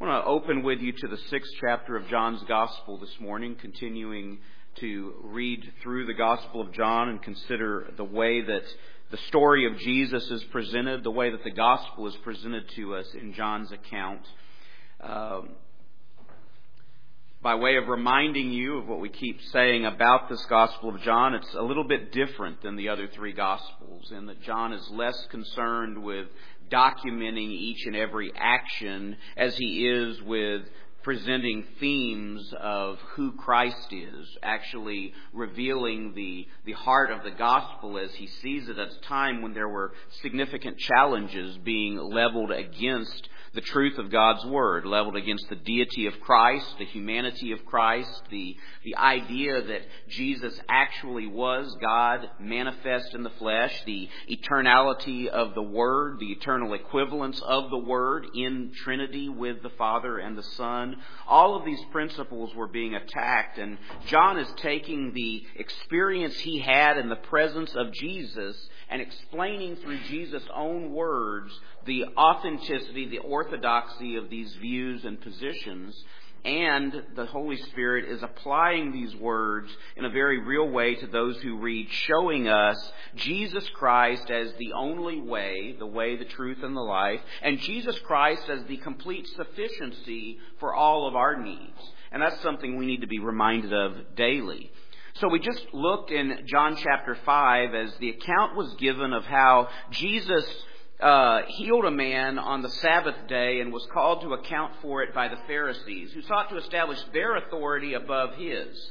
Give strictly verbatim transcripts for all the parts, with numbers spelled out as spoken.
I want to open with you to the sixth chapter of John's Gospel this morning, continuing to read through the Gospel of John and consider the way that the story of Jesus is presented, the way that the Gospel is presented to us in John's account. Um, by way of reminding you of what we keep saying about this Gospel of John, it's a little bit different than the other three Gospels in that John is less concerned with documenting each and every action as he is with presenting themes of who Christ is, actually revealing the, the heart of the gospel as he sees it at a time when there were significant challenges being leveled against the truth of God's Word, leveled against the deity of Christ, the humanity of Christ, the, the idea that Jesus actually was God manifest in the flesh, the eternality of the Word, the eternal equivalence of the Word in Trinity with the Father and the Son. All of these principles were being attacked, and John is taking the experience he had in the presence of Jesus and explaining through Jesus' own words the authenticity, the orthodoxy of these views and positions. And the Holy Spirit is applying these words in a very real way to those who read, showing us Jesus Christ as the only way, the way, the truth, and the life, and Jesus Christ as the complete sufficiency for all of our needs. And that's something we need to be reminded of daily. So we just looked in John chapter five as the account was given of how Jesus uh, healed a man on the Sabbath day and was called to account for it by the Pharisees, who sought to establish their authority above his.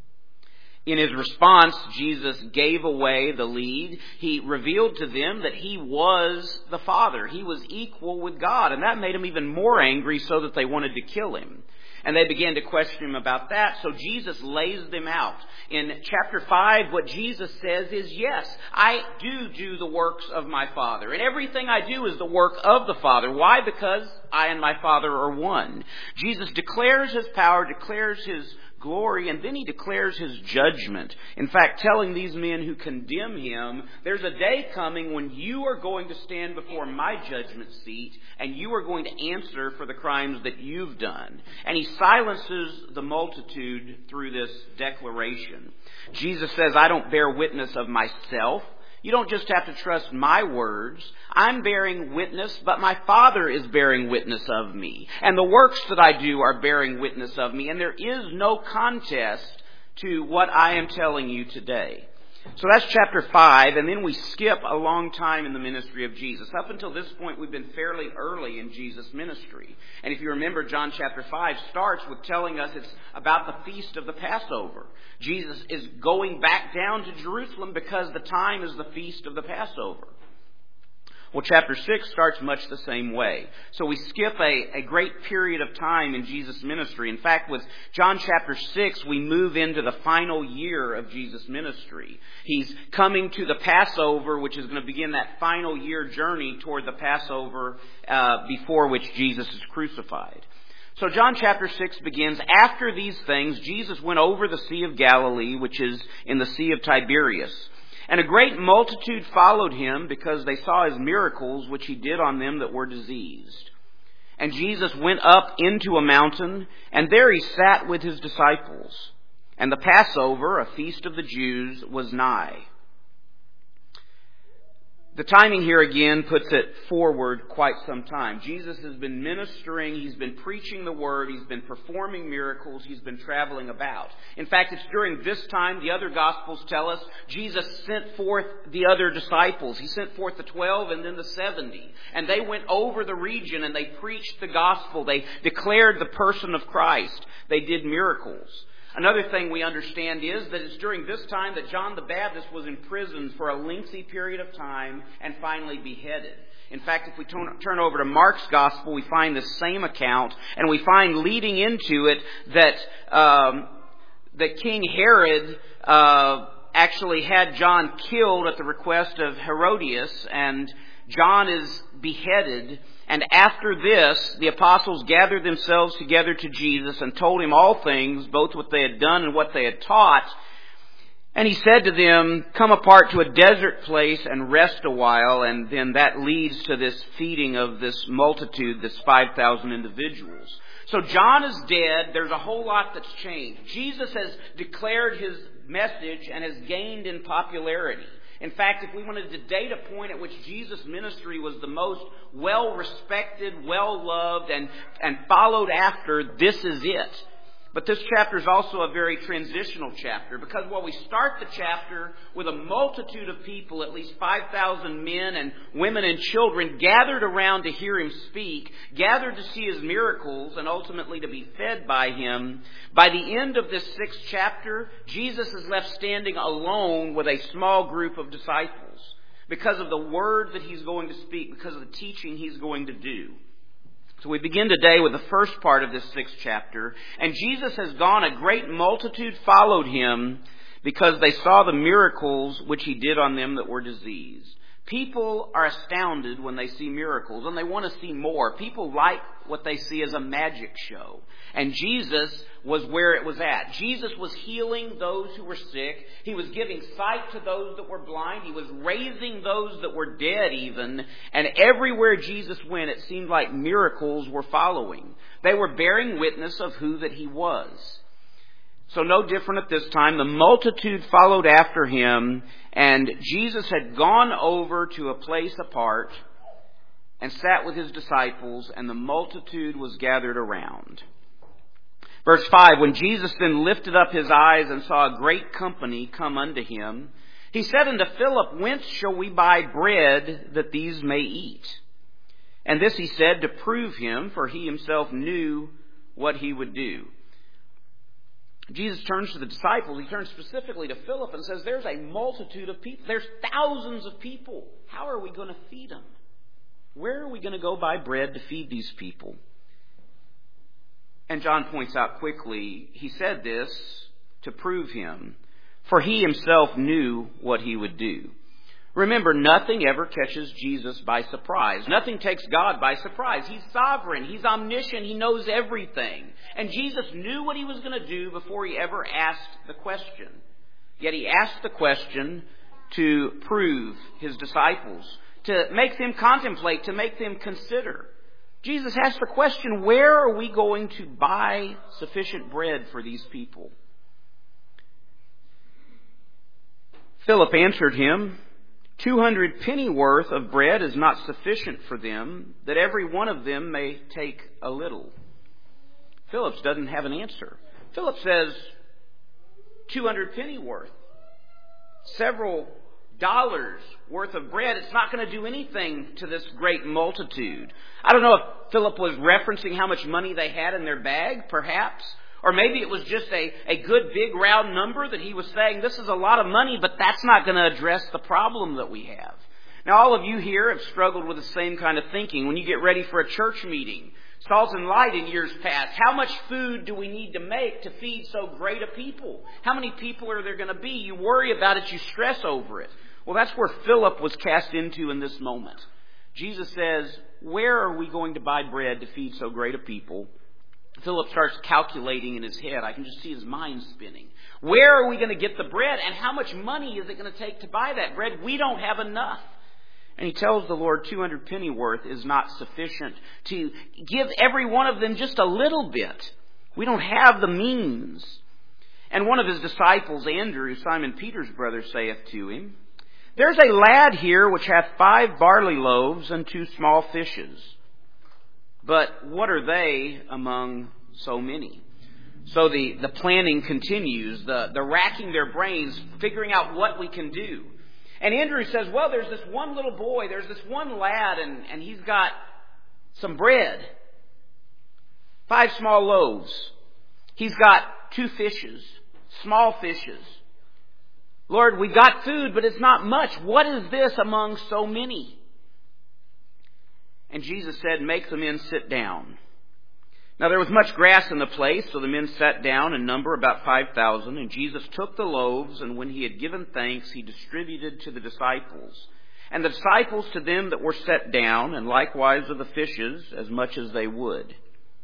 In his response, Jesus gave away the lead. He revealed to them that he was the Father. He was equal with God, and that made him even more angry so that they wanted to kill him. And they began to question him about that, so Jesus lays them out. In chapter five, what Jesus says is, yes, I do do the works of my Father. And everything I do is the work of the Father. Why? Because I and my Father are one. Jesus declares his power, declares his glory, and then he declares his judgment. In fact, telling these men who condemn him, there's a day coming when you are going to stand before my judgment seat and you are going to answer for the crimes that you've done. And he silences the multitude through this declaration. Jesus says, I don't bear witness of myself. You don't just have to trust my words. I'm bearing witness, but my Father is bearing witness of me. And the works that I do are bearing witness of me. And there is no contest to what I am telling you today. So that's chapter five, and then we skip a long time in the ministry of Jesus. Up until this point, we've been fairly early in Jesus' ministry. And if you remember, John chapter five starts with telling us it's about the feast of the Passover. Jesus is going back down to Jerusalem because the time is the feast of the Passover. Well, chapter six starts much the same way. So we skip a, a great period of time in Jesus' ministry. In fact, with John chapter six, we move into the final year of Jesus' ministry. He's coming to the Passover, which is going to begin that final year journey toward the Passover uh, before which Jesus is crucified. So John chapter six begins, after these things, Jesus went over the Sea of Galilee, which is in the Sea of Tiberias. And a great multitude followed him because they saw his miracles which he did on them that were diseased. And Jesus went up into a mountain, and there he sat with his disciples. And the Passover, a feast of the Jews, was nigh. The timing here again puts it forward quite some time. Jesus has been ministering, he's been preaching the word, he's been performing miracles, he's been traveling about. In fact, it's during this time, the other Gospels tell us, Jesus sent forth the other disciples. He sent forth the twelve and then the seventy. And they went over the region and they preached the gospel. They declared the person of Christ. They did miracles. Another thing we understand is that it's during this time that John the Baptist was imprisoned for a lengthy period of time and finally beheaded. In fact, if we turn over to Mark's Gospel, we find the same account, and we find leading into it that um, that King Herod uh, actually had John killed at the request of Herodias, and John is beheaded. And after this, the apostles gathered themselves together to Jesus and told him all things, both what they had done and what they had taught. And he said to them, come apart to a desert place and rest a while. And then that leads to this feeding of this multitude, this five thousand individuals. So John is dead. There's a whole lot that's changed. Jesus has declared his message and has gained in popularity. In fact, if we wanted to date a point at which Jesus' ministry was the most well-respected, well-loved, and, and followed after, this is it. But this chapter is also a very transitional chapter, because while we start the chapter with a multitude of people, at least five thousand men and women and children gathered around to hear him speak, gathered to see his miracles and ultimately to be fed by him, by the end of this sixth chapter, Jesus is left standing alone with a small group of disciples because of the word that he's going to speak, because of the teaching he's going to do. So we begin today with the first part of this sixth chapter. And Jesus has gone, a great multitude followed him because they saw the miracles which he did on them that were diseased. People are astounded when they see miracles, and they want to see more. People like what they see as a magic show. And Jesus was where it was at. Jesus was healing those who were sick. He was giving sight to those that were blind. He was raising those that were dead even. And everywhere Jesus went, it seemed like miracles were following. They were bearing witness of who that he was. So no different at this time. The multitude followed after him, and Jesus had gone over to a place apart and sat with his disciples, and the multitude was gathered around. Verse five, when Jesus then lifted up his eyes and saw a great company come unto him, he said unto Philip, Whence shall we buy bread that these may eat? And this he said to prove him, for he himself knew what he would do. Jesus turns to the disciples. He turns specifically to Philip and says, there's a multitude of people. There's thousands of people. How are we going to feed them? Where are we going to go buy bread to feed these people? And John points out quickly, he said this to prove him, for he himself knew what he would do. Remember, nothing ever catches Jesus by surprise. Nothing takes God by surprise. He's sovereign. He's omniscient. He knows everything. And Jesus knew what he was going to do before he ever asked the question. Yet he asked the question to prove his disciples, to make them contemplate, to make them consider. Jesus asked the question, where are we going to buy sufficient bread for these people? Philip answered him, Two hundred pennyworth of bread is not sufficient for them, that every one of them may take a little. Philip doesn't have an answer. Philip says, two hundred pennyworth. Several dollars worth of bread. It's not going to do anything to this great multitude. I don't know if Philip was referencing how much money they had in their bag, perhaps. Or maybe it was just a, a good big round number that he was saying, this is a lot of money, but that's not going to address the problem that we have. Now, all of you here have struggled with the same kind of thinking. When you get ready for a church meeting, Salt and Light in years past, how much food do we need to make to feed so great a people? How many people are there going to be? You worry about it, you stress over it. Well, that's where Philip was cast into in this moment. Jesus says, where are we going to buy bread to feed so great a people? Philip starts calculating in his head. I can just see his mind spinning. Where are we going to get the bread? And how much money is it going to take to buy that bread? We don't have enough. And he tells the Lord two hundred pennyworth is not sufficient to give every one of them just a little bit. We don't have the means. And one of his disciples, Andrew, Simon Peter's brother, saith to him, There's a lad here which hath five barley loaves and two small fishes. But what are they among so many? So the, the planning continues, the, the racking their brains, figuring out what we can do. And Andrew says, well, there's this one little boy, there's this one lad, and, and he's got some bread. Five small loaves. He's got two fishes, small fishes. Lord, we've got food, but it's not much. What is this among so many? And Jesus said, make the men sit down. Now there was much grass in the place, so the men sat down in number about five thousand. And Jesus took the loaves, and when he had given thanks, he distributed to the disciples. And the disciples to them that were set down, and likewise of the fishes, as much as they would.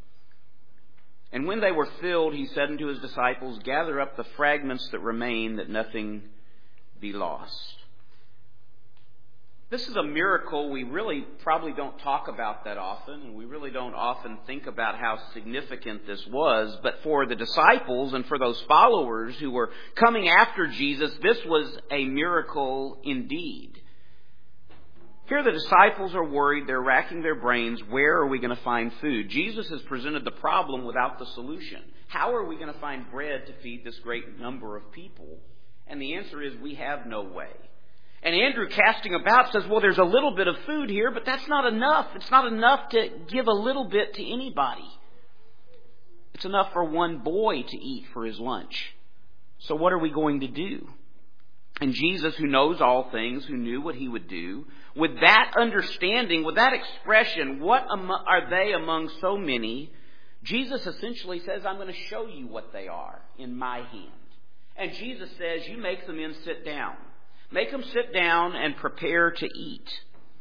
And when they were filled, he said unto his disciples, Gather up the fragments that remain, that nothing be lost. This is a miracle we really probably don't talk about that often, and we really don't often think about how significant this was. But for the disciples and for those followers who were coming after Jesus, this was a miracle indeed. Here the disciples are worried, they're racking their brains, where are we going to find food? Jesus has presented the problem without the solution. How are we going to find bread to feed this great number of people? And the answer is, we have no way. And Andrew, casting about, says, well, there's a little bit of food here, but that's not enough. It's not enough to give a little bit to anybody. It's enough for one boy to eat for his lunch. So what are we going to do? And Jesus, who knows all things, who knew what he would do, with that understanding, with that expression, what are they among so many? Jesus essentially says, I'm going to show you what they are in my hand. And Jesus says, you make the men sit down. Make them sit down and prepare to eat.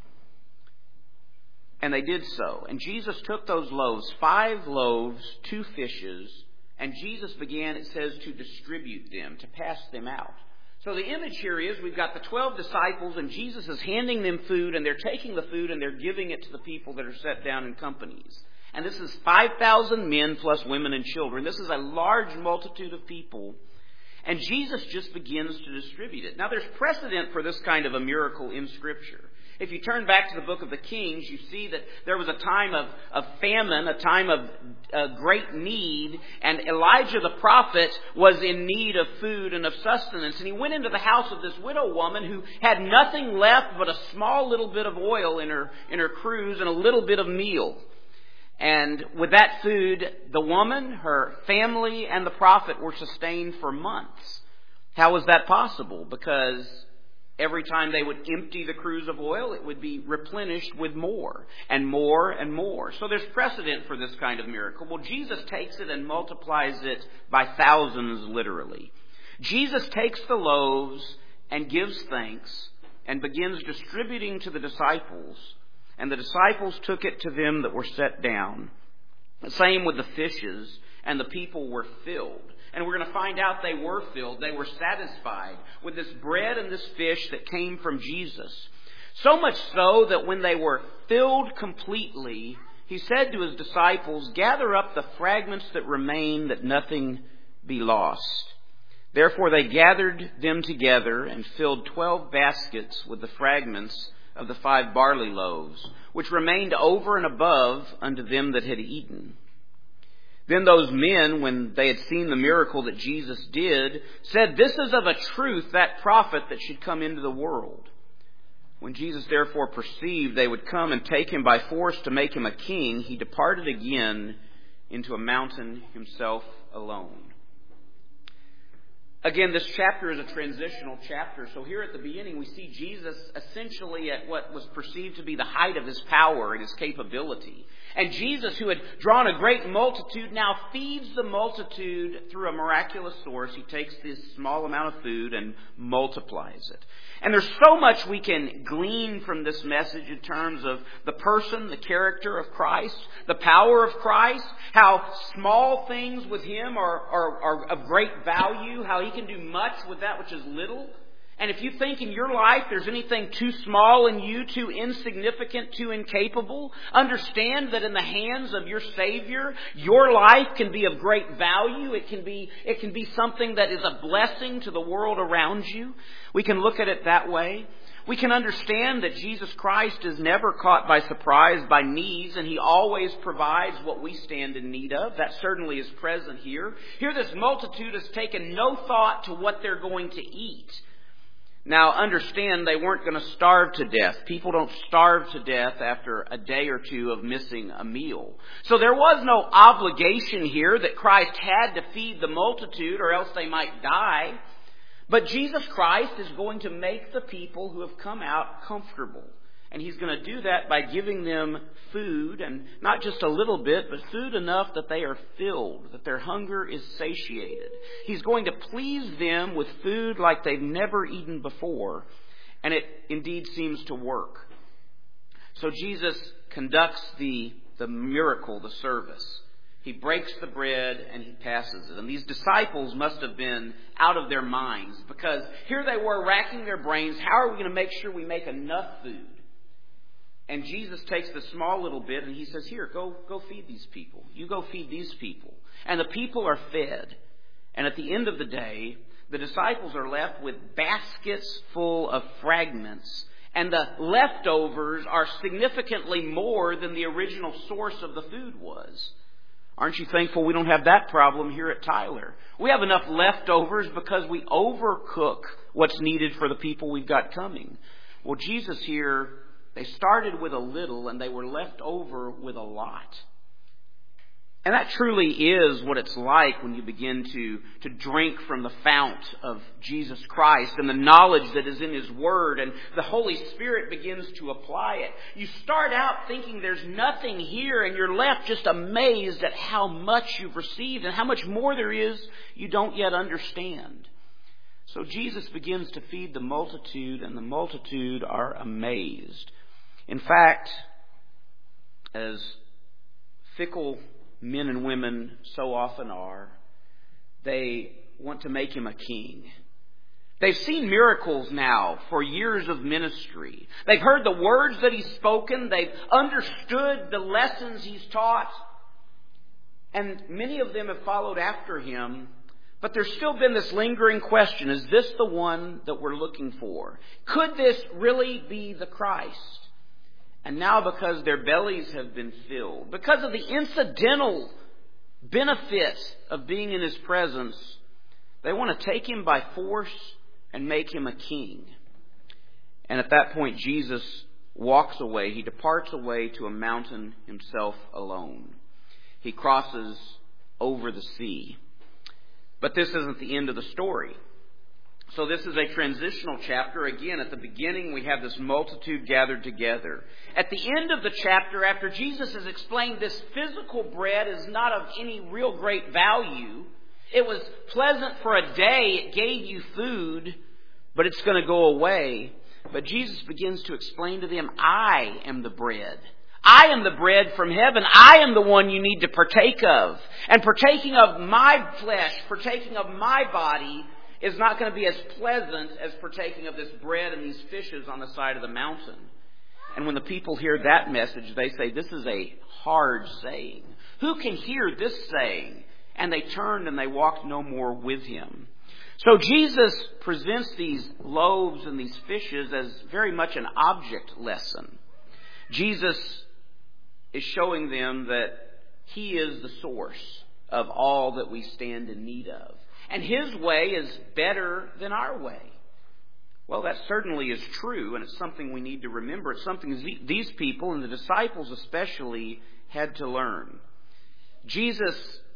And they did so. And Jesus took those loaves, five loaves, two fishes, and Jesus began, it says, to distribute them, to pass them out. So the image here is we've got the twelve disciples and Jesus is handing them food, and they're taking the food and they're giving it to the people that are set down in companies. And this is five thousand men plus women and children. This is a large multitude of people. And Jesus just begins to distribute it. Now there's precedent for this kind of a miracle in Scripture. If you turn back to the book of the Kings, you see that there was a time of, of famine, a time of uh, great need, and Elijah the prophet was in need of food and of sustenance. And he went into the house of this widow woman who had nothing left but a small little bit of oil in her, in her cruse and a little bit of meal. And with that food, the woman, her family, and the prophet were sustained for months. How was that possible? Because every time they would empty the cruse of oil, it would be replenished with more and more and more. So there's precedent for this kind of miracle. Well, Jesus takes it and multiplies it by thousands, literally. Jesus takes the loaves and gives thanks and begins distributing to the disciples. And the disciples took it to them that were set down. The same with the fishes, and the people were filled. And we're going to find out they were filled. They were satisfied with this bread and this fish that came from Jesus. So much so that when they were filled completely, he said to his disciples, gather up the fragments that remain, that nothing be lost. Therefore they gathered them together and filled twelve baskets with the fragments of the five barley loaves, which remained over and above unto them that had eaten. Then those men, when they had seen the miracle that Jesus did, said, this is of a truth that prophet that should come into the world. When Jesus therefore perceived they would come and take him by force to make him a king, he departed again into a mountain himself alone. Again, this chapter is a transitional chapter. So here at the beginning, we see Jesus essentially at what was perceived to be the height of his power and his capability. And Jesus, who had drawn a great multitude, now feeds the multitude through a miraculous source. He takes this small amount of food and multiplies it. And there's so much we can glean from this message in terms of the person, the character of Christ, the power of Christ, how small things with him are, are, are of great value, how he can do much with that which is little. And if you think in your life there's anything too small in you, too insignificant, too incapable, understand that in the hands of your Savior, your life can be of great value. It can be, it can be something that is a blessing to the world around you. We can look at it that way. We can understand that Jesus Christ is never caught by surprise by needs, and he always provides what we stand in need of. That certainly is present here. Here this multitude has taken no thought to what they're going to eat. Now, understand they weren't going to starve to death. People don't starve to death after a day or two of missing a meal. So there was no obligation here that Christ had to feed the multitude or else they might die. But Jesus Christ is going to make the people who have come out comfortable. And he's going to do that by giving them food, and not just a little bit, but food enough that they are filled, that their hunger is satiated. He's going to please them with food like they've never eaten before, and it indeed seems to work. So Jesus conducts the, the miracle, the service. He He breaks the bread and he passes it. And these disciples must have been out of their minds, because here they were racking their brains. How are we going to make sure we make enough food? And Jesus takes the small little bit and he says, here, go, go feed these people. You go feed these people. And the people are fed. And at the end of the day, the disciples are left with baskets full of fragments. And the leftovers are significantly more than the original source of the food was. Aren't you thankful we don't have that problem here at Tyler? We have enough leftovers because we overcook what's needed for the people we've got coming. Well, Jesus here, they started with a little and they were left over with a lot. And that truly is what it's like when you begin to, to drink from the fount of Jesus Christ and the knowledge that is in His Word, and the Holy Spirit begins to apply it. You start out thinking there's nothing here, and you're left just amazed at how much you've received and how much more there is you don't yet understand. So Jesus begins to feed the multitude, and the multitude are amazed. In fact, as fickle men and women so often are, they want to make Him a king. They've seen miracles now for years of ministry. They've heard the words that He's spoken. They've understood the lessons He's taught. And many of them have followed after Him. But there's still been this lingering question. Is this the one that we're looking for? Could this really be the Christ? And now, because their bellies have been filled, because of the incidental benefits of being in His presence, they want to take Him by force and make Him a king. And at that point, Jesus walks away. He departs away to a mountain Himself alone. He crosses over the sea. But this isn't the end of the story. So this is a transitional chapter. Again, at the beginning, we have this multitude gathered together. At the end of the chapter, after Jesus has explained this physical bread is not of any real great value, it was pleasant for a day, it gave you food, but it's going to go away. But Jesus begins to explain to them, I am the bread. I am the bread from heaven. I am the one you need to partake of. And partaking of my flesh, partaking of my body, is not going to be as pleasant as partaking of this bread and these fishes on the side of the mountain. And when the people hear that message, they say, this is a hard saying. Who can hear this saying? And they turned and they walked no more with Him. So Jesus presents these loaves and these fishes as very much an object lesson. Jesus is showing them that He is the source of all that we stand in need of. And His way is better than our way. Well, that certainly is true, and it's something we need to remember. It's something these people, and the disciples especially, had to learn. Jesus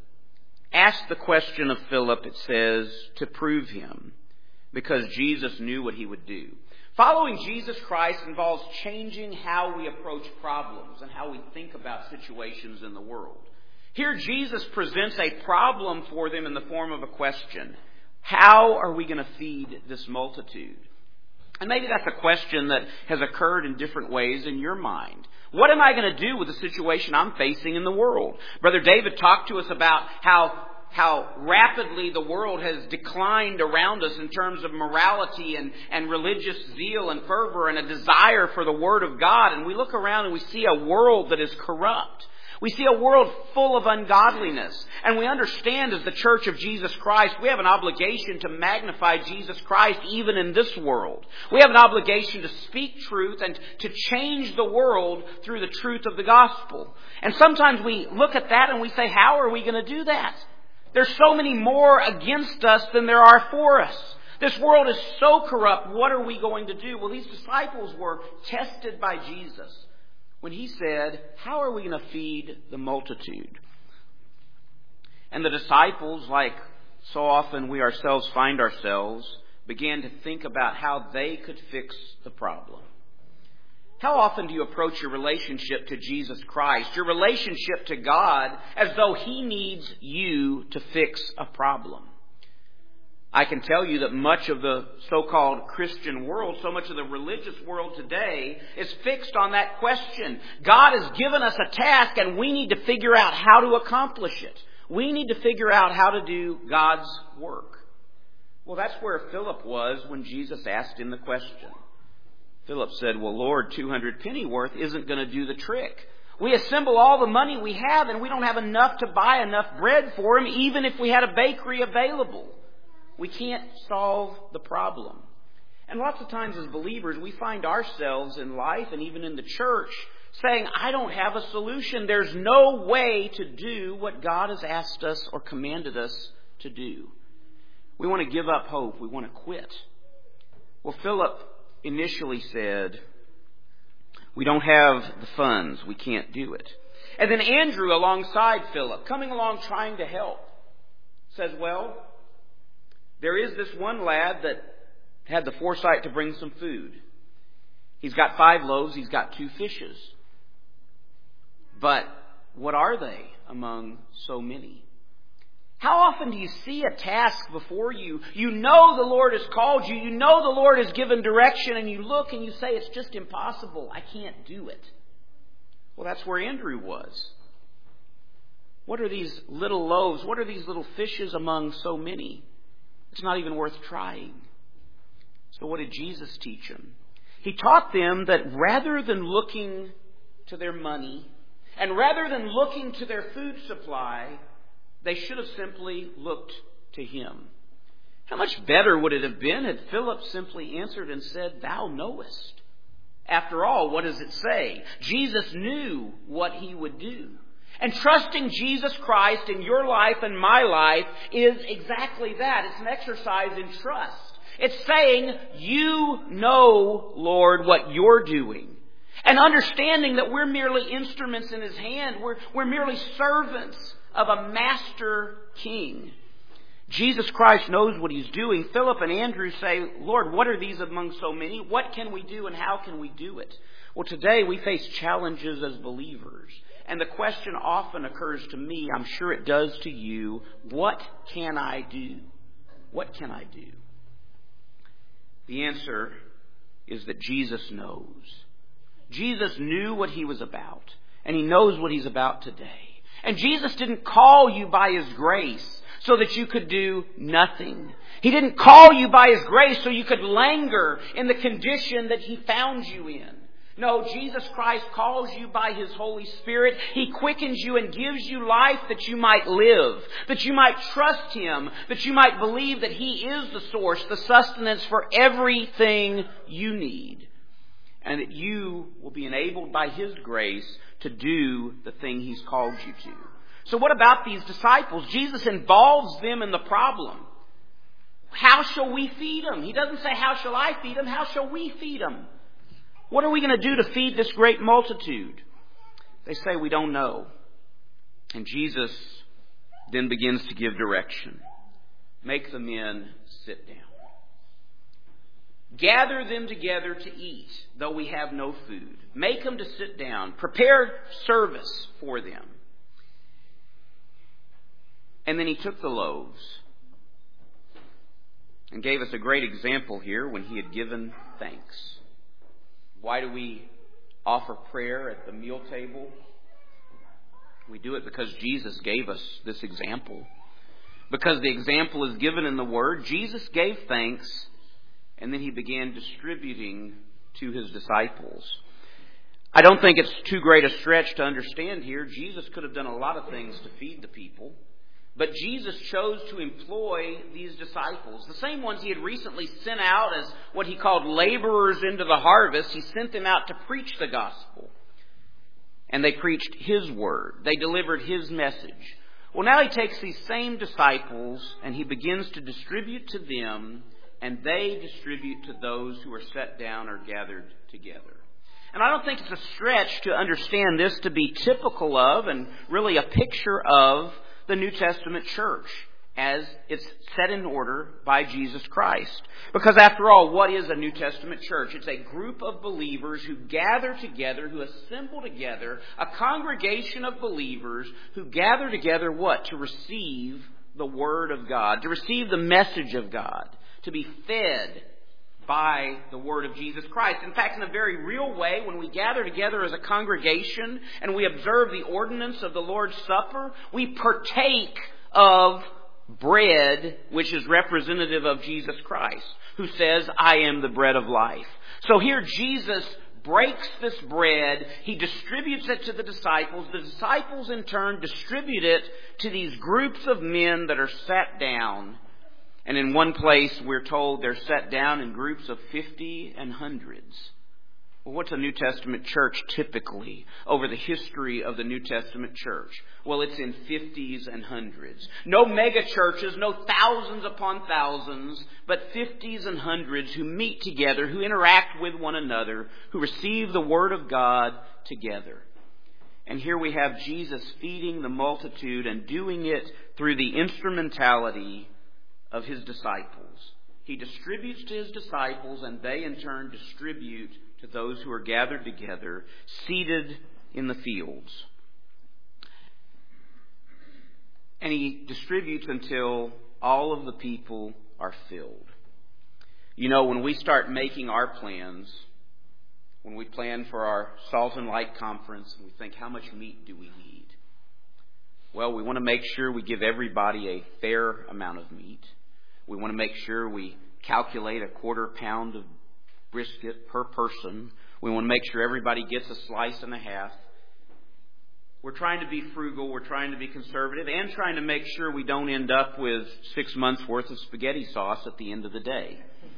asked the question of Philip, it says, to prove him, because Jesus knew what He would do. Following Jesus Christ involves changing how we approach problems and how we think about situations in the world. Here Jesus presents a problem for them in the form of a question. How are we going to feed this multitude? And maybe that's a question that has occurred in different ways in your mind. What am I going to do with the situation I'm facing in the world? Brother David talked to us about how how rapidly the world has declined around us in terms of morality and, and religious zeal and fervor and a desire for the Word of God. And we look around and we see a world that is corrupt. We see a world full of ungodliness. And we understand as the Church of Jesus Christ, we have an obligation to magnify Jesus Christ even in this world. We have an obligation to speak truth and to change the world through the truth of the gospel. And sometimes we look at that and we say, how are we going to do that? There's so many more against us than there are for us. This world is so corrupt. What are we going to do? Well, these disciples were tested by Jesus when He said, how are we going to feed the multitude? And the disciples, like so often we ourselves find ourselves, began to think about how they could fix the problem. How often do you approach your relationship to Jesus Christ, your relationship to God, as though He needs you to fix a problem? I can tell you that much of the so-called Christian world, so much of the religious world today, is fixed on that question. God has given us a task and we need to figure out how to accomplish it. We need to figure out how to do God's work. Well, that's where Philip was when Jesus asked him the question. Philip said, well, Lord, two hundred pennyworth isn't going to do the trick. We assemble all the money we have and we don't have enough to buy enough bread for him, even if we had a bakery available. We can't solve the problem. And lots of times as believers, we find ourselves in life and even in the church saying, I don't have a solution. There's no way to do what God has asked us or commanded us to do. We want to give up hope. We want to quit. Well, Philip initially said, we don't have the funds. We can't do it. And then Andrew alongside Philip, coming along trying to help, says, well, there is this one lad that had the foresight to bring some food. He's got five loaves. He's got two fishes. But what are they among so many? How often do you see a task before you? You know the Lord has called you. You know the Lord has given direction. And you look and you say, it's just impossible. I can't do it. Well, that's where Andrew was. What are these little loaves? What are these little fishes among so many? It's not even worth trying. So what did Jesus teach them? He taught them that rather than looking to their money and rather than looking to their food supply, they should have simply looked to Him. How much better would it have been had Philip simply answered and said, Thou knowest. After all, what does it say? Jesus knew what He would do. And trusting Jesus Christ in your life and my life is exactly that. It's an exercise in trust. It's saying, you know, Lord, what you're doing. And understanding that we're merely instruments in His hand. We're, we're merely servants of a master king. Jesus Christ knows what He's doing. Philip and Andrew say, Lord, what are these among so many? What can we do and how can we do it? Well, today we face challenges as believers. And the question often occurs to me, I'm sure it does to you, what can I do? What can I do? The answer is that Jesus knows. Jesus knew what He was about, and He knows what He's about today. And Jesus didn't call you by His grace so that you could do nothing. He didn't call you by His grace so you could languor in the condition that He found you in. No, Jesus Christ calls you by His Holy Spirit. He quickens you and gives you life that you might live, that you might trust Him, that you might believe that He is the source, the sustenance for everything you need, and that you will be enabled by His grace to do the thing He's called you to. So what about these disciples? Jesus involves them in the problem. How shall we feed them? He doesn't say, how shall I feed them? How shall we feed them? What are we going to do to feed this great multitude? They say, we don't know. And Jesus then begins to give direction. Make the men sit down. Gather them together to eat, though we have no food. Make them to sit down. Prepare service for them. And then He took the loaves and gave us a great example here when He had given thanks. Why do we offer prayer at the meal table? We do it because Jesus gave us this example. Because the example is given in the Word. Jesus gave thanks, and then He began distributing to His disciples. I don't think it's too great a stretch to understand here. Jesus could have done a lot of things to feed the people. But Jesus chose to employ these disciples, the same ones He had recently sent out as what He called laborers into the harvest. He sent them out to preach the gospel. And they preached His word. They delivered His message. Well, now He takes these same disciples and He begins to distribute to them, and they distribute to those who are set down or gathered together. And I don't think it's a stretch to understand this to be typical of and really a picture of the New Testament church as it's set in order by Jesus Christ. Because after all, what is a New Testament church? It's a group of believers who gather together, who assemble together, a congregation of believers who gather together what? To receive the Word of God, to receive the message of God, to be fed by the Word of Jesus Christ. In fact, in a very real way, when we gather together as a congregation and we observe the ordinance of the Lord's Supper, we partake of bread which is representative of Jesus Christ, who says, I am the bread of life. So here Jesus breaks this bread, He distributes it to the disciples. The disciples in turn distribute it to these groups of men that are sat down. And in one place we're told they're sat down in groups of fifty and hundreds. Well, what's a New Testament church typically over the history of the New Testament church? Well, it's in fifties and hundreds. No mega churches, no thousands upon thousands, but fifties and hundreds who meet together, who interact with one another, who receive the Word of God together. And here we have Jesus feeding the multitude and doing it through the instrumentality of His disciples. He distributes to His disciples, and they in turn distribute to those who are gathered together, seated in the fields. And He distributes until all of the people are filled. You know, when we start making our plans, when we plan for our Salt and Light Conference, and we think, how much meat do we need? Well, we want to make sure we give everybody a fair amount of meat. We want to make sure we calculate a quarter pound of brisket per person. We want to make sure everybody gets a slice and a half. We're trying to be frugal. We're trying to be conservative and trying to make sure we don't end up with six months worth of spaghetti sauce at the end of the day.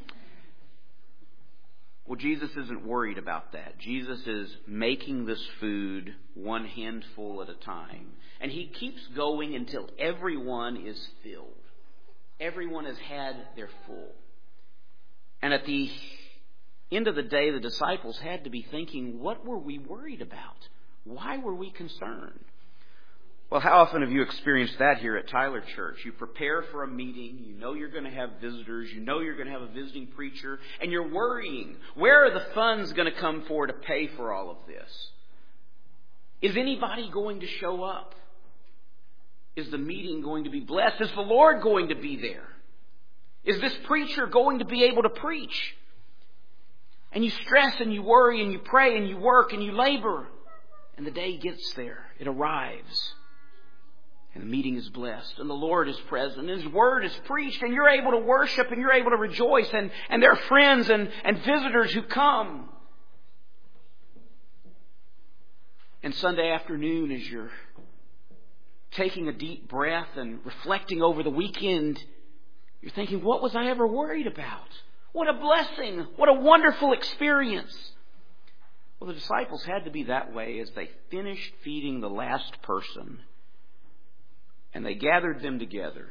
Well, Jesus isn't worried about that. Jesus is making this food one handful at a time. And He keeps going until everyone is filled. Everyone has had their full. And at the end of the day, the disciples had to be thinking, what were we worried about? Why were we concerned? Well, how often have you experienced that here at Tyler Church? You prepare for a meeting, you know you're going to have visitors, you know you're going to have a visiting preacher, and you're worrying, where are the funds going to come for to pay for all of this? Is anybody going to show up? Is the meeting going to be blessed? Is the Lord going to be there? Is this preacher going to be able to preach? And you stress and you worry and you pray and you work and you labor. And the day gets there. It arrives. And the meeting is blessed. And the Lord is present. And His Word is preached. And you're able to worship and you're able to rejoice. And, and there are friends and, and visitors who come. And Sunday afternoon, as you're taking a deep breath and reflecting over the weekend, you're thinking, what was I ever worried about? What a blessing. What a wonderful experience. Well, the disciples had to be that way as they finished feeding the last person. And they gathered them together.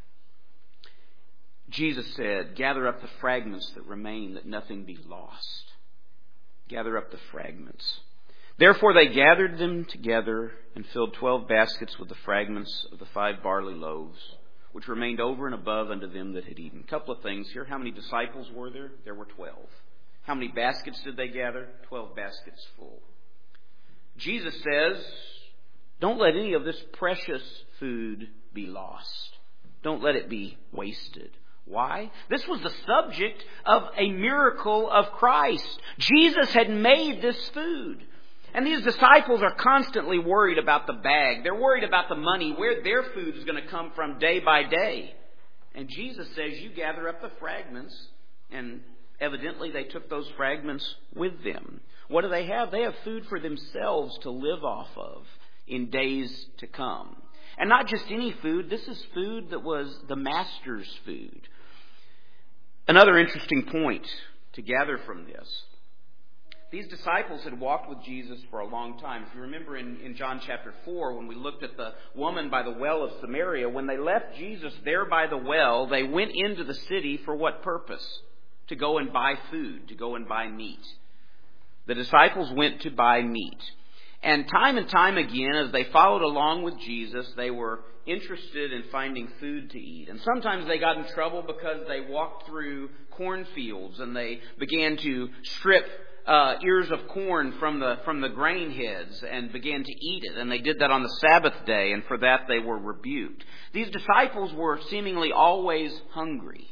Jesus said, gather up the fragments that remain, that nothing be lost. Gather up the fragments. Therefore they gathered them together and filled twelve baskets with the fragments of the five barley loaves, which remained over and above unto them that had eaten. A couple of things here. How many disciples were there? There were twelve. How many baskets did they gather? Twelve baskets full. Jesus says, don't let any of this precious food be lost. Don't let it be wasted. Why? This was the subject of a miracle of Christ. Jesus had made this food. And these disciples are constantly worried about the bag. They're worried about the money, where their food is going to come from day by day. And Jesus says, you gather up the fragments. And evidently they took those fragments with them. What do they have? They have food for themselves to live off of in days to come. And not just any food. This is food that was the Master's food. Another interesting point to gather from this. These disciples had walked with Jesus for a long time. If you remember in, in John chapter four, when we looked at the woman by the well of Samaria, when they left Jesus there by the well, they went into the city for what purpose? To go and buy food, to go and buy meat. The disciples went to buy meat. And time and time again, as they followed along with Jesus, they were interested in finding food to eat. And sometimes they got in trouble because they walked through cornfields and they began to strip uh, ears of corn from the from the grain heads and began to eat it. And they did that on the Sabbath day, and for that they were rebuked. These disciples were seemingly always hungry.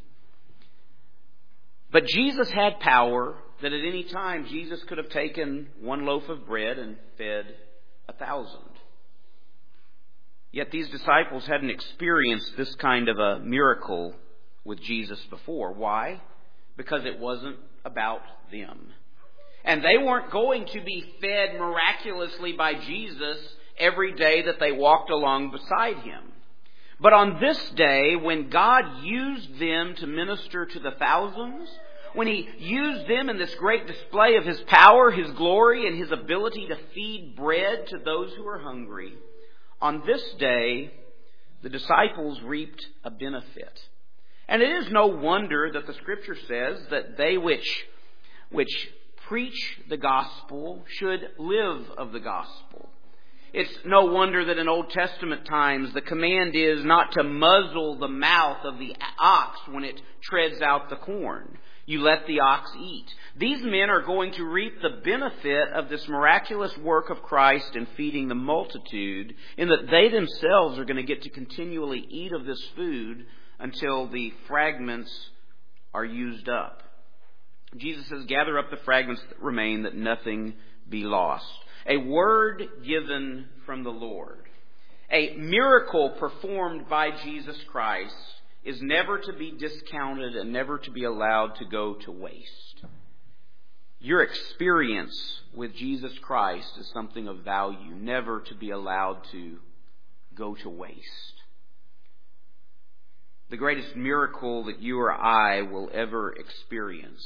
But Jesus had power that at any time Jesus could have taken one loaf of bread and fed a thousand. Yet these disciples hadn't experienced this kind of a miracle with Jesus before. Why? Because it wasn't about them. And they weren't going to be fed miraculously by Jesus every day that they walked along beside Him. But on this day, when God used them to minister to the thousands, when He used them in this great display of His power, His glory, and His ability to feed bread to those who are hungry, on this day, the disciples reaped a benefit. And it is no wonder that the Scripture says that they which, which preach the gospel should live of the gospel. It's no wonder that in Old Testament times the command is not to muzzle the mouth of the ox when it treads out the corn. You let the ox eat. These men are going to reap the benefit of this miraculous work of Christ in feeding the multitude, in that they themselves are going to get to continually eat of this food until the fragments are used up. Jesus says, gather up the fragments that remain, that nothing be lost. A word given from the Lord. A miracle performed by Jesus Christ is never to be discounted and never to be allowed to go to waste. Your experience with Jesus Christ is something of value, never to be allowed to go to waste. The greatest miracle that you or I will ever experience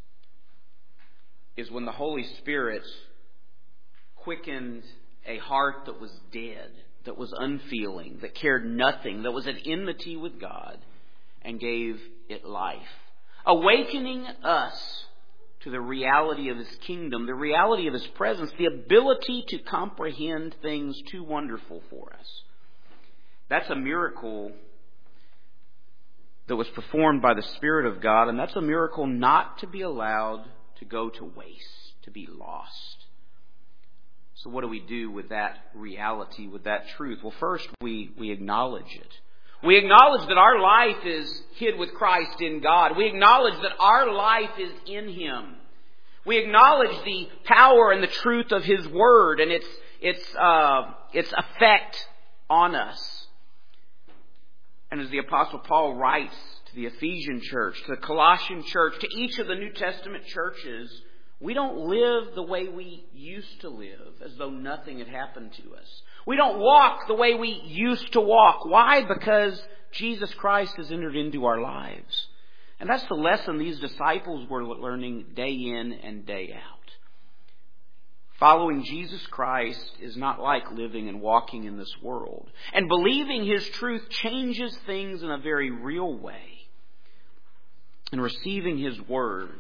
is when the Holy Spirit quickened a heart that was dead, that was unfeeling, that cared nothing, that was at enmity with God, and gave it life. Awakening us to the reality of His kingdom, the reality of His presence, the ability to comprehend things too wonderful for us. That's a miracle that was performed by the Spirit of God, and that's a miracle not to be allowed to go to waste, to be lost. So what do we do with that reality, with that truth? Well, first we, we acknowledge it. We acknowledge that our life is hid with Christ in God. We acknowledge that our life is in Him. We acknowledge the power and the truth of His Word and its its uh, its effect on us. And as the Apostle Paul writes to the Ephesian church, to the Colossian church, to each of the New Testament churches, we don't live the way we used to live, as though nothing had happened to us. We don't walk the way we used to walk. Why? Because Jesus Christ has entered into our lives. And that's the lesson these disciples were learning day in and day out. Following Jesus Christ is not like living and walking in this world. And believing His truth changes things in a very real way. And receiving His Word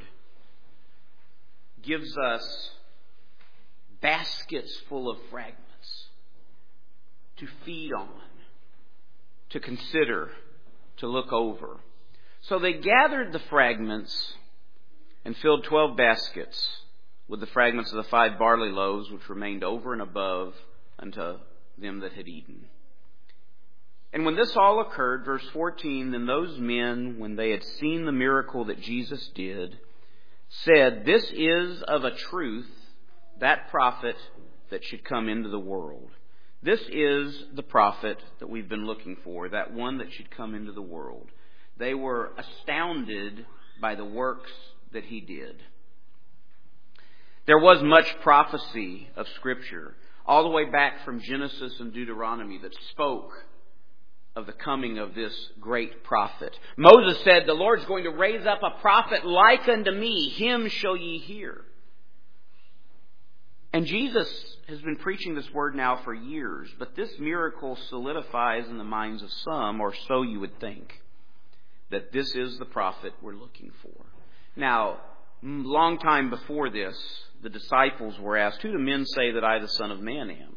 gives us baskets full of fragments to feed on, to consider, to look over. So they gathered the fragments and filled twelve baskets with the fragments of the five barley loaves which remained over and above unto them that had eaten. And when this all occurred, verse fourteen, then those men, when they had seen the miracle that Jesus did, said, this is of a truth that prophet that should come into the world. This is the prophet that we've been looking for, that one that should come into the world. They were astounded by the works that He did. There was much prophecy of Scripture, all the way back from Genesis and Deuteronomy, that spoke of the coming of this great prophet. Moses said, the Lord's going to raise up a prophet like unto me, him shall ye hear. And Jesus has been preaching this word now for years, but this miracle solidifies in the minds of some, or so you would think, that this is the prophet we're looking for. Now, long time before this, the disciples were asked, who do men say that I, the Son of Man, am?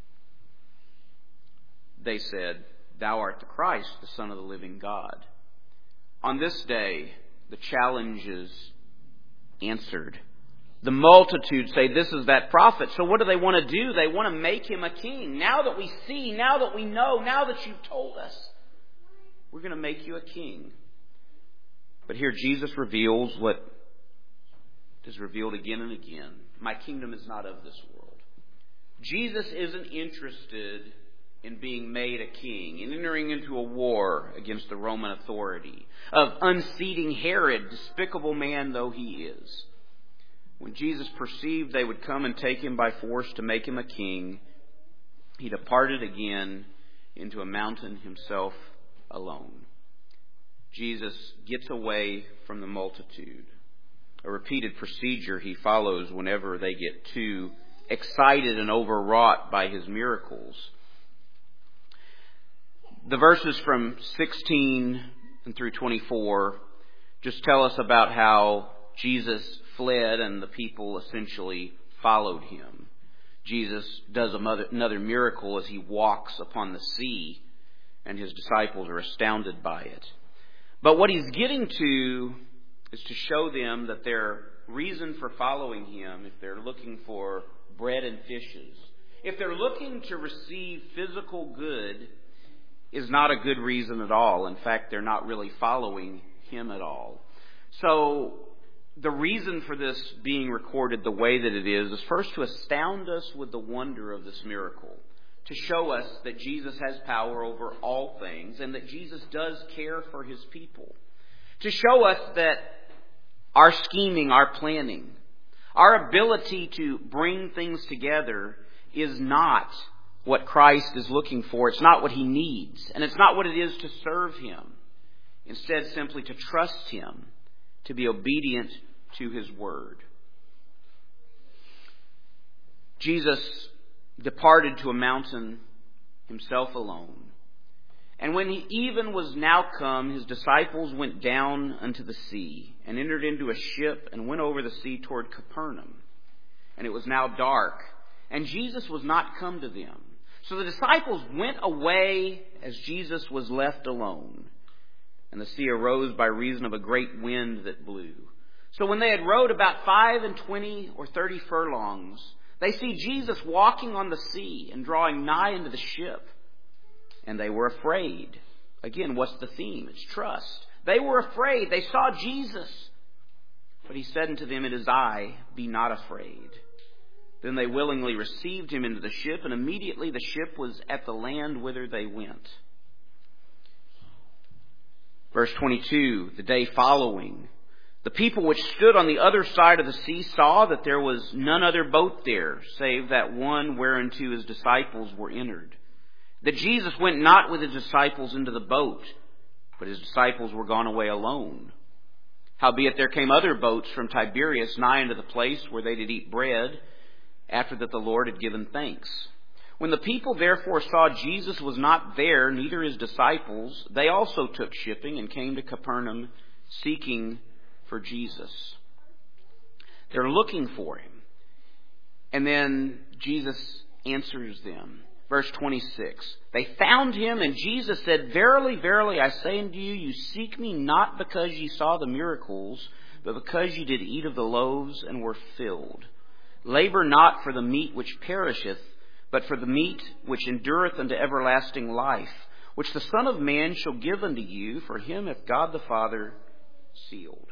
They said, thou art the Christ, the Son of the living God. On this day, the challenge is answered. The multitude say, this is that prophet. So what do they want to do? They want to make him a king. Now that we see, now that we know, now that you've told us, we're going to make you a king. But here Jesus reveals what is revealed again and again. My kingdom is not of this world. Jesus isn't interested in being made a king, in entering into a war against the Roman authority, of unseating Herod, despicable man though he is. When Jesus perceived they would come and take him by force to make him a king, he departed again into a mountain himself alone. Jesus gets away from the multitude. A repeated procedure he follows whenever they get too excited and overwrought by his miracles. The verses from sixteen and through twenty-four just tell us about how Jesus fled and the people essentially followed him. Jesus does another miracle as he walks upon the sea, and his disciples are astounded by it. But what he's getting to is to show them that their reason for following him, if they're looking for bread and fishes, if they're looking to receive physical good, is not a good reason at all. In fact, they're not really following him at all. So the reason for this being recorded the way that it is is first to astound us with the wonder of this miracle, to show us that Jesus has power over all things and that Jesus does care for his people, to show us that our scheming, our planning, our ability to bring things together is not what Christ is looking for. It's not what he needs, and it's not what it is to serve him. Instead, simply to trust him, to be obedient to his word. Jesus departed to a mountain himself alone. And when he even was now come, his disciples went down unto the sea, and entered into a ship, and went over the sea toward Capernaum. And it was now dark, and Jesus was not come to them. So the disciples went away as Jesus was left alone. And the sea arose by reason of a great wind that blew. So when they had rowed about five and twenty or thirty furlongs, they see Jesus walking on the sea and drawing nigh into the ship. And they were afraid. Again, what's the theme? It's trust. They were afraid. They saw Jesus. But he said unto them, it is I, be not afraid. Then they willingly received him into the ship, and immediately the ship was at the land whither they went. Verse twenty-two, the day following, the people which stood on the other side of the sea saw that there was none other boat there, save that one whereunto his disciples were entered. That Jesus went not with his disciples into the boat, but his disciples were gone away alone. Howbeit there came other boats from Tiberias nigh unto the place where they did eat bread, after that the Lord had given thanks. When the people therefore saw Jesus was not there, neither his disciples, they also took shipping and came to Capernaum, seeking for Jesus. They're looking for him. And then Jesus answers them. Verse twenty-six, they found him, and Jesus said, verily, verily, I say unto you, you seek me not because ye saw the miracles, but because ye did eat of the loaves and were filled. Labor not for the meat which perisheth, but for the meat which endureth unto everlasting life, which the Son of Man shall give unto you, for him hath God the Father sealed.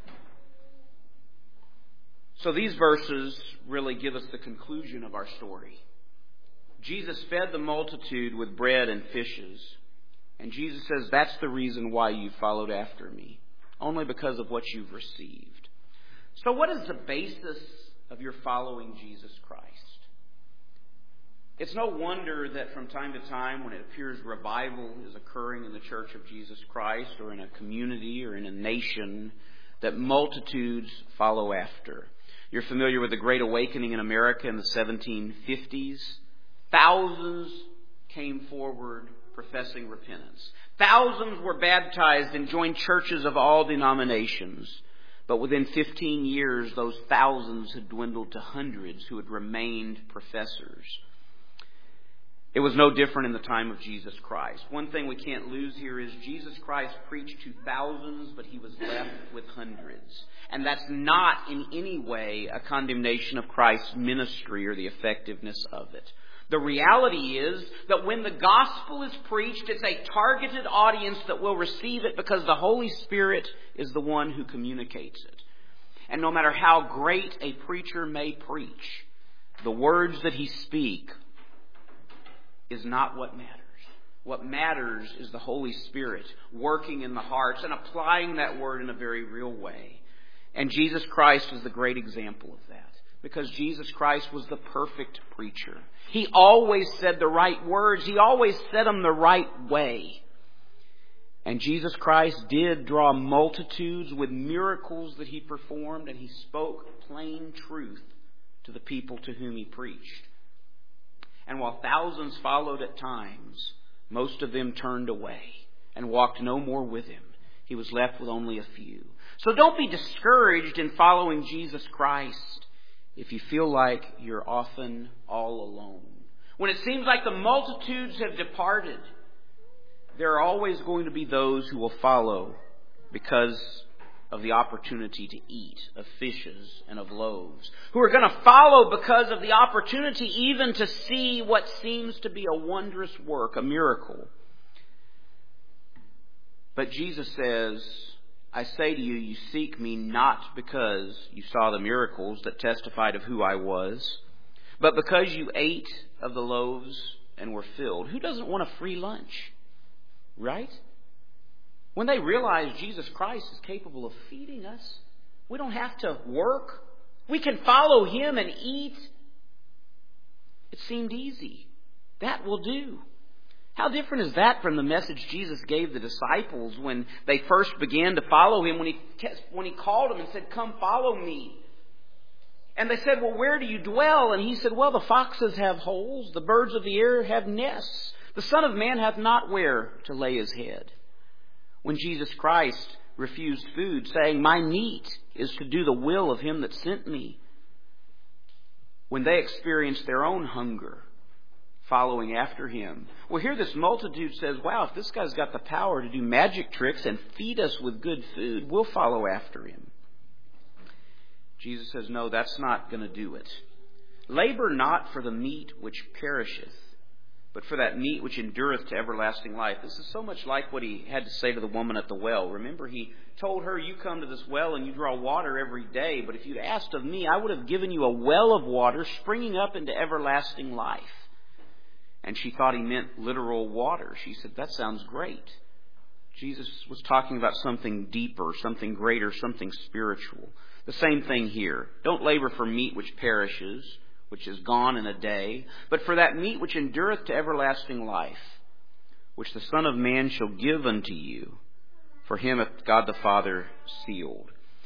So these verses really give us the conclusion of our story. Jesus fed the multitude with bread and fishes. And Jesus says, that's the reason why you followed after me. Only because of what you've received. So what is the basis of your following Jesus Christ? It's no wonder that from time to time when it appears revival is occurring in the Church of Jesus Christ or in a community or in a nation, that multitudes follow after. You're familiar with the Great Awakening in America in the seventeen fifties. Thousands came forward professing repentance. Thousands were baptized and joined churches of all denominations. But within fifteen years, those thousands had dwindled to hundreds who had remained professors. It was no different in the time of Jesus Christ. One thing we can't lose here is Jesus Christ preached to thousands, but he was left with hundreds. And that's not in any way a condemnation of Christ's ministry or the effectiveness of it. The reality is that when the gospel is preached, it's a targeted audience that will receive it because the Holy Spirit is the one who communicates it. And no matter how great a preacher may preach, the words that he speaks is not what matters. What matters is the Holy Spirit working in the hearts and applying that word in a very real way. And Jesus Christ is the great example of that, because Jesus Christ was the perfect preacher. He always said the right words. He always said them the right way. And Jesus Christ did draw multitudes with miracles that he performed, and he spoke plain truth to the people to whom he preached. And while thousands followed at times, most of them turned away and walked no more with him. He was left with only a few. So don't be discouraged in following Jesus Christ if you feel like you're often all alone. When it seems like the multitudes have departed, there are always going to be those who will follow because of the opportunity to eat of fishes and of loaves, who are going to follow because of the opportunity even to see what seems to be a wondrous work, a miracle. But Jesus says, I say to you, you seek me not because you saw the miracles that testified of who I was, but because you ate of the loaves and were filled. Who doesn't want a free lunch? Right? When they realize Jesus Christ is capable of feeding us, we don't have to work. We can follow him and eat. It seemed easy. That will do. How different is that from the message Jesus gave the disciples when they first began to follow him, when he, when he called them and said, come follow me. And they said, well, where do you dwell? And he said, well, the foxes have holes, the birds of the air have nests. The Son of Man hath not where to lay his head. When Jesus Christ refused food, saying, my meat is to do the will of him that sent me. When they experienced their own hunger, following after him. Well, here this multitude says, wow, if this guy's got the power to do magic tricks and feed us with good food, we'll follow after him. Jesus says, no, that's not going to do it. Labor not for the meat which perisheth, but for that meat which endureth to everlasting life. This is so much like what he had to say to the woman at the well. Remember, he told her, you come to this well and you draw water every day, but if you'd asked of me, I would have given you a well of water springing up into everlasting life. And she thought he meant literal water. She said, that sounds great. Jesus was talking about something deeper, something greater, something spiritual. The same thing here. Don't labor for meat which perishes, which is gone in a day, but for that meat which endureth to everlasting life, which the Son of Man shall give unto you. For him hath God the Father sealed.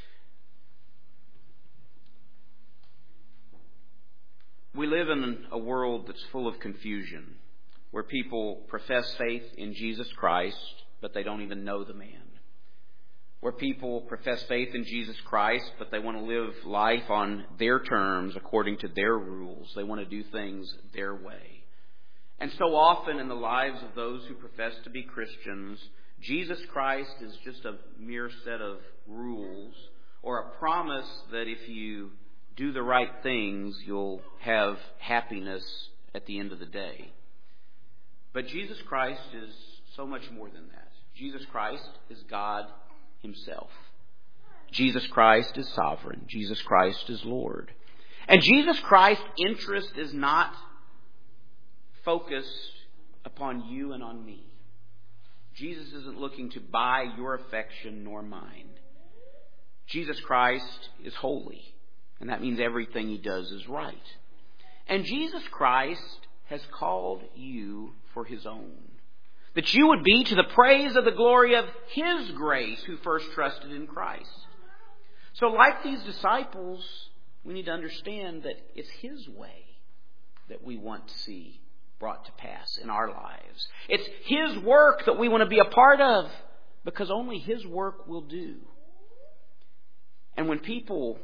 We live in a world that's full of confusion, where people profess faith in Jesus Christ, but they don't even know the man. Where people profess faith in Jesus Christ, but they want to live life on their terms, according to their rules. They want to do things their way. And so often in the lives of those who profess to be Christians, Jesus Christ is just a mere set of rules, or a promise that if you do the right things, you'll have happiness at the end of the day. But Jesus Christ is so much more than that. Jesus Christ is God himself. Jesus Christ is sovereign. Jesus Christ is Lord. And Jesus Christ's interest is not focused upon you and on me. Jesus isn't looking to buy your affection nor mine. Jesus Christ is holy. And that means everything he does is right. And Jesus Christ has called you for his own. That you would be to the praise of the glory of his grace who first trusted in Christ. So like these disciples, we need to understand that it's his way that we want to see brought to pass in our lives. It's his work that we want to be a part of, because only his work will do. And when people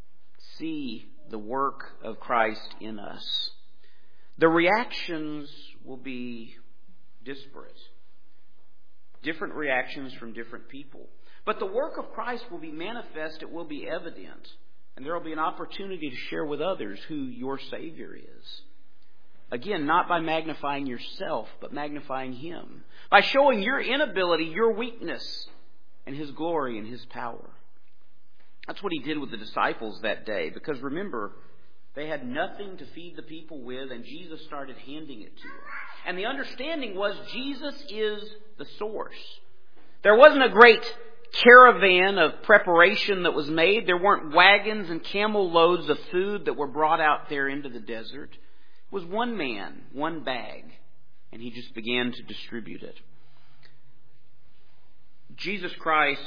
see the work of Christ in us, the reactions will be disparate. Different reactions from different people. But the work of Christ will be manifest, it will be evident, and there will be an opportunity to share with others who your Savior is. Again, not by magnifying yourself, but magnifying Him. By showing your inability, your weakness, and His glory and His power. That's what He did with the disciples that day. Because remember, they had nothing to feed the people with, and Jesus started handing it to them. And the understanding was Jesus is the source. There wasn't a great caravan of preparation that was made. There weren't wagons and camel loads of food that were brought out there into the desert. It was one man, one bag, and He just began to distribute it. Jesus Christ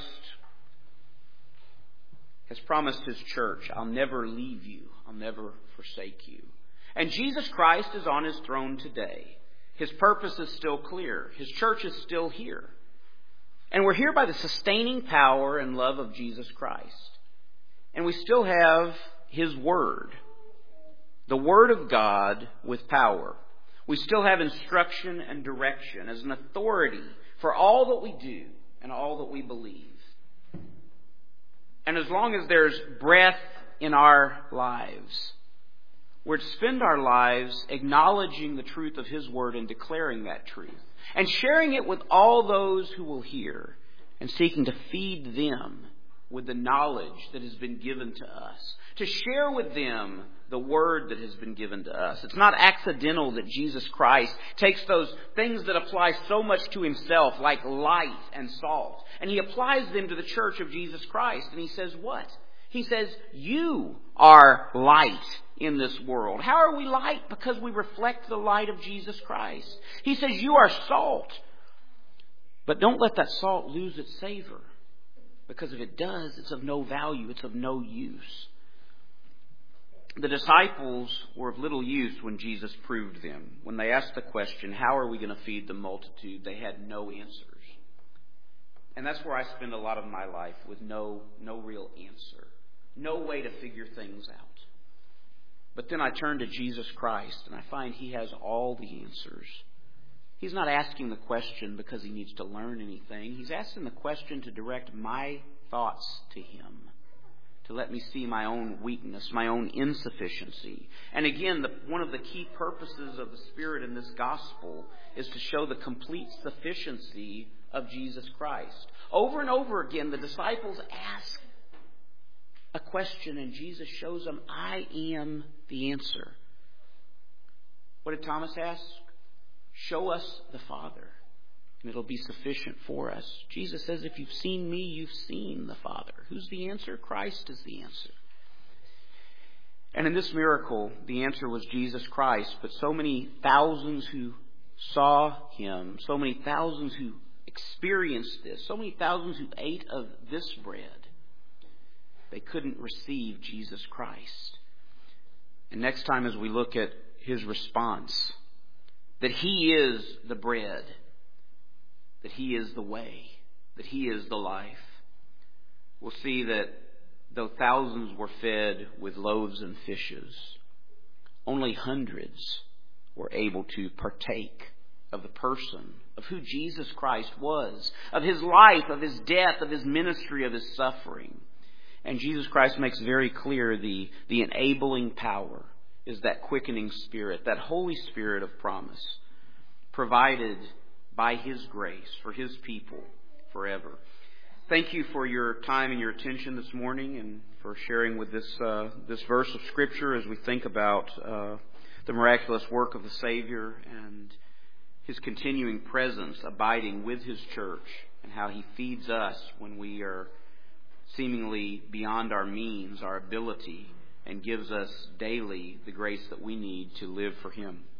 has promised His church, I'll never leave you, I'll never forsake you. And Jesus Christ is on His throne today. His purpose is still clear. His church is still here. And we're here by the sustaining power and love of Jesus Christ. And we still have His Word. The Word of God with power. We still have instruction and direction as an authority for all that we do and all that we believe. And as long as there's breath in our lives, we're to spend our lives acknowledging the truth of His Word and declaring that truth. And sharing it with all those who will hear. And seeking to feed them with the knowledge that has been given to us. To share with them the Word that has been given to us. It's not accidental that Jesus Christ takes those things that apply so much to Himself, like light and salt, and He applies them to the church of Jesus Christ. And He says what? He says, you are light in this world. How are we light? Because we reflect the light of Jesus Christ. He says, you are salt. But don't let that salt lose its savor. Because if it does, it's of no value. It's of no use. The disciples were of little use when Jesus proved them. When they asked the question, how are we going to feed the multitude? They had no answers. And that's where I spend a lot of my life, with no, no real answer. No way to figure things out. But then I turn to Jesus Christ and I find He has all the answers. He's not asking the question because He needs to learn anything. He's asking the question to direct my thoughts to Him. To let me see my own weakness, my own insufficiency. And again, the, one of the key purposes of the Spirit in this gospel is to show the complete sufficiency of Jesus Christ. Over and over again, the disciples ask a question and Jesus shows them, I am the answer. What did Thomas ask? Show us the Father, and it'll be sufficient for us. Jesus says, if you've seen me, you've seen the Father. Who's the answer? Christ is the answer. And in this miracle, the answer was Jesus Christ. But so many thousands who saw Him, so many thousands who experienced this, so many thousands who ate of this bread, they couldn't receive Jesus Christ. And next time as we look at His response, that He is the bread, that He is the way, that He is the life, we'll see that though thousands were fed with loaves and fishes, only hundreds were able to partake of the person of who Jesus Christ was, of His life, of His death, of His ministry, of His suffering. And Jesus Christ makes very clear the, the enabling power is that quickening Spirit, that Holy Spirit of promise, provided by His grace for His people forever. Thank you for your time and your attention this morning, and for sharing with this uh, this verse of Scripture as we think about uh, the miraculous work of the Savior and His continuing presence abiding with His church, and how He feeds us when we are seemingly beyond our means, our ability, and gives us daily the grace that we need to live for Him.